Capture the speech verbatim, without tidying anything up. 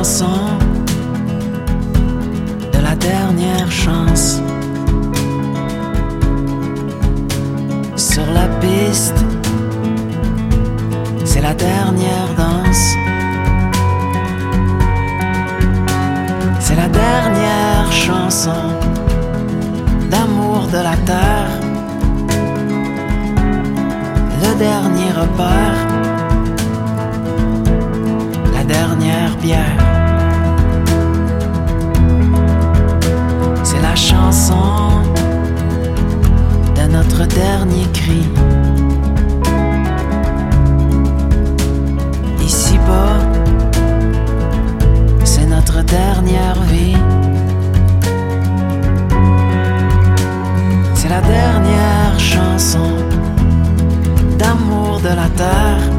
chanson de la dernière chance. Sur la piste, c'est la dernière danse. C'est la dernière chanson d'amour de la terre. Le dernier repère, la dernière bière. C'est la chanson de notre dernier cri. Ici-bas, c'est notre dernière vie. C'est la dernière chanson d'amour de la terre.